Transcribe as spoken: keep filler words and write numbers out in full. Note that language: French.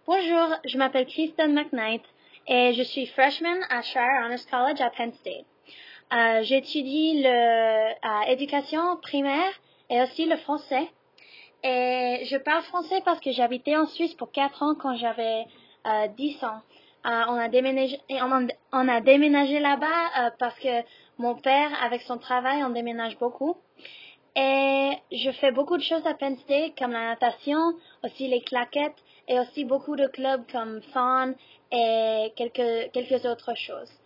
Bonjour, je m'appelle Kristen McKnight et je suis freshman à Shire Honors College à Penn State. Euh, j'étudie l'éducation primaire et aussi le français. Et je parle français parce que j'habitais en Suisse pour quatre ans quand j'avais euh, dix ans. Euh, on a déménagé, on a, on a déménagé là-bas euh, parce que mon père, avec son travail, on déménage beaucoup. Et je fais beaucoup de choses à Penn State, comme la natation, aussi les claquettes, et aussi beaucoup de clubs comme Fawn et quelques, quelques autres choses.